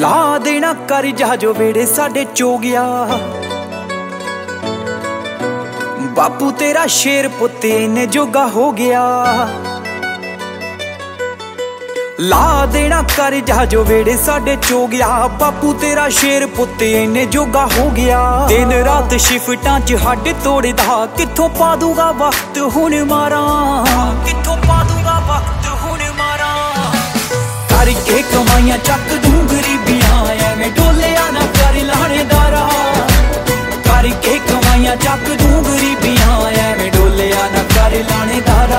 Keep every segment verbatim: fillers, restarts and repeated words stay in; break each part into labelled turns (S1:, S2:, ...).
S1: ਲਾ ਦੇਣਾ ਕਰ ਜਾ ਜੋ ਵੇੜੇ ਸਾਡੇ ਚੋ ਗਿਆ। ਬਾਪੂ ਤੇਰਾ ਸ਼ੇਰ ਪੁੱਤ ਇਹਨੇ ਜੋਗਾ ਹੋ ਗਿਆ। ਲਾ ਦੇਣਾ ਕਰ ਜਾ ਜੋ ਵੇੜੇ ਸਾਡੇ ਚੋ ਗਿਆ। ਬਾਪੂ ਤੇਰਾ ਸ਼ੇਰ ਪੁੱਤ ਇਹਨੇ ਜੋਗਾ ਹੋ ਗਿਆ। ਦਿਨ ਰਾਤ ਸ਼ਿਫਟਾਂ ਚ ਹੱਡ ਤੋੜਦਾ, ਕਿੱਥੋਂ ਪਾ ਦੂਗਾ ਵਕਤ ਹੁਣ ਮਾਰਾਂ, ਕਿੱਥੋਂ ਪਾ ਦੂਗਾ ਵਕਤ ਹੁਣ ਮਾਰਾਂ। ਕਰਕੇ ਕਮਾਈਆਂ ਚੱਕ ਦੂੰ ਗਰੀਬੀਆਂ, ਐਵੇਂ ਡੋਲਿਆ ਨਾ ਕਰ ਲਾਣੇਦਾਰਾ। ਕਰਕੇ ਕਮਾਈਆਂ ਚੱਕ ਦੂੰ ਗਰੀਬੀਆਂ, ਐਵੇਂ ਡੋਲਿਆ ਨਾ ਕਰ ਲਾਣੇਦਾਰਾ।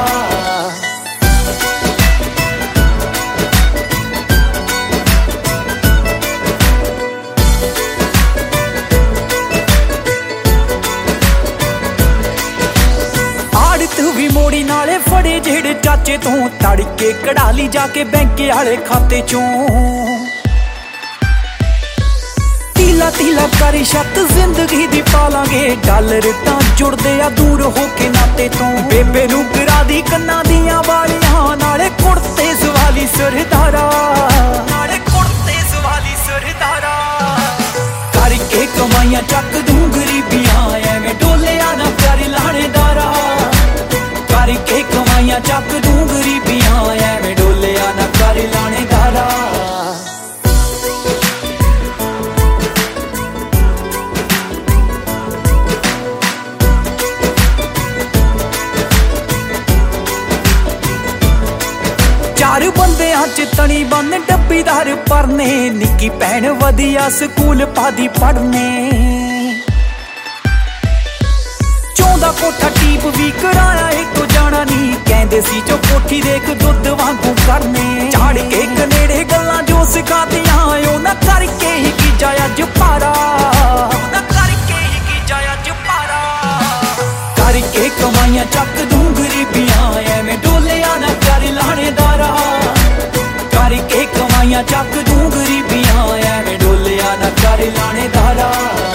S1: ਤੂੰ ਵੀ ਮੋੜੀ ਨਾਲੇ ਫੜੇ ਜਿਹੜੇ ਚਾਚੇ ਤੋਂ, ਤੜਕੇ ਕਢਾ ਲਈ ਜਾ ਕੇ ਬੈਂਕ ਵਾਲੇ ਖਾਤੇ ਚੋਂ। ਤੀਲਾ ਤੀਲਾ ਕਰੀ ਛੱਤ ਜ਼ਿੰਦਗੀ ਦੀ ਪਾਲਾਂਗੇ, ਡਾਲਰ ਤਾਂ ਜੁੜਦੇ ਆ ਦੂਰ ਹੋ ਕੇ ਨਾਤੇ ਤੋਂ। ਬੇਬੇ ਨੂੰ ਕਰਾ ਦੀ ਕੰਨਾਂ ਦੀਆਂ ਵਾਲੀਆਂ, ਨਾਲੇ ਕੁੜਤੇ ਸਵਾਲੀ ਸਰਦਾਰਾ, ਨਾਲੇ ਕੁੜਤੇ ਸਵਾਲੀ ਸਰਦਾਰਾ। ਕਰਕੇ ਕਮਾਈਆਂ ਚੱਕ ਦੂੰ ਗਰੀਬੀਆਂ, ਐਵੇਂ ਡੋਲਿਆ ਨਾ ਕਰ ਲਾਣੇਦਾਰਾ। ਕਰਕੇ ਕਮਾਈਆਂ ਚੱਕ ਦੂੰ ਗਰੀਬੀਆਂ, ਐਵੇਂ ਡੋਲਿਆ ਨਾ ਕਰ ਲਾਣੇਦਾਰਾ। ਚਾਰ ਬੰਦਿਆਂ ਚ ਤਣੀ ਬੰਨ ਡੱਬੀਦਾਰ ਪਰਨੇ, ਨਿੱਕੀ ਭੈਣ ਵਧੀਆ ਸਕੂਲ ਪਾਦੀ ਪੜ੍ਹਨੇ। ਚੌਂਦਾ ਕੋਠਾ ਟੀਪ ਵੀ ਕਰਾਇਆ ਏ ਤੋ ਜਾਣਾ ਨੀ, ਕਹਿੰਦੇ ਸੀ ਜੋ ਕੋਠੀ ਦੇਖ ਦੁੱਧ ਵਾਂਗੂ ਕਰਨੇ। ਝਾੜ ਕੇ ਕਨੇੜੇ ਗੱਲਾਂ ਜੋ ਸਿਖਾਤੀਆਂ, ਉਹਨਾਂ ਕਰਕੇ ਹੀ ਕੀਜਾ ਅੱਜ ਭਾਰਾ, ਉਹਨਾਂ ਕਰਕੇ ਹੀ ਕੀਜਾ ਅੱਜ ਭਾਰਾ। ਕਰਕੇ ਕਮਾਈਆਂ ਚੱਕ ਦੂੰ ਗਰੀਬੀਆਂ, ਐਵੇਂ ਡੋਲਿਆ ਨਾ ਕਰ ਲਾਣੇਦਾਰਾ। ਕਰਕੇ ਕਮਾਈਆਂ ਚੱਕ ਦੂੰ ਗਰੀਬੀਆਂ, ਐਵੇਂ ਡੋਲਿਆ ਨਾ ਕਰ ਲਾਣੇਦਾਰਾ।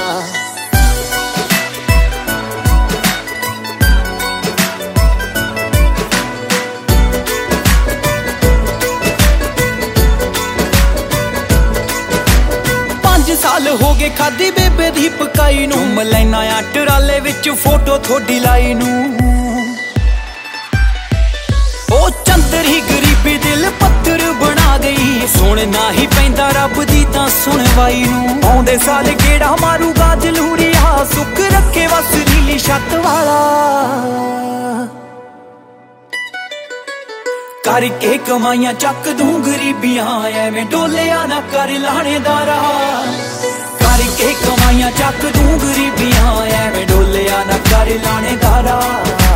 S1: ਸਾਲ ਹੋ ਗਏ ਖਾਦੀ ਬੇਬੇ ਦੀ ਪਕਾਈ ਨੂੰ, ਮਲੈਨਾ ਆ ਟਰਾਲੇ ਵਿੱਚ ਫੋਟੋ ਥੋੜੀ ਲਾਈ ਨੂੰ। ਉਹ ਚੰਦਰੀ ਗਰੀਬੀ ਦਿਲ ਪੱਥਰ ਬਣਾ ਗਈ, ਸੁਣਨਾ ਹੀ ਪੈਂਦਾ ਰੱਬ ਦੀ ਤਾਂ ਸੁਣਵਾਈ ਨੂੰ। ਆਉਂਦੇ ਸਾਲ ਗੇੜਾ ਮਾਰੂਗਾ ਜਲੂਰੀਆ, ਸੁੱਖ ਰੱਖੇ ਵਸ ਨੀਲੀ ਛੱਤ ਵਾਲਾ। ਕਰਕੇ ਕਮਾਈਆਂ ਚੱਕ ਦੂੰ ਗਰੀਬੀਆਂ, ਐਵੇਂ ਡੋਲਿਆ ਨਾ ਕਰ ਲਾਣੇਦਾਰਾ। ਕਰਕੇ ਕਮਾਈਆਂ ਚੱਕ ਦੂੰ ਗਰੀਬੀਆਂ, ਐਵੇਂ ਡੋਲਿਆ ਨਾ ਕਰ ਲਾਣੇਦਾਰਾ।